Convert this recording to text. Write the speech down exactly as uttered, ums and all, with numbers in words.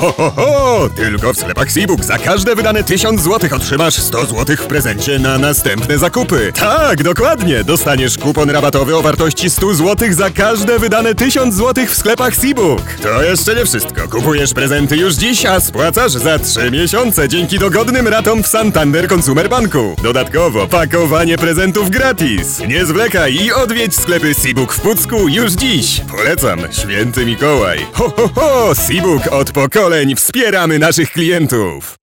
ho, ho, ho! Tylko w sklepach Seabook za każde wydane tysiąc złotych otrzymasz sto złotych w prezencie na następne zakupy. Tak, dokładnie! Dostaniesz kupon rabatowy o wartości sto złotych za każde wydane tysiąc złotych w sklepach Seabook. To jeszcze nie wszystko. Kupujesz prezenty już dziś, a spłacasz za trzy miesiące dzięki dogodnym ratom w Santander Consumer Banku. Dodatkowo pakowanie prezentów gratis. Nie zwlekaj i odwiedź sklepy Seabook w Pucku już dziś. Polecam, święty Mikołaj. Ho, ho, ho! Seabook od pokoleń wspieramy naszych klientów.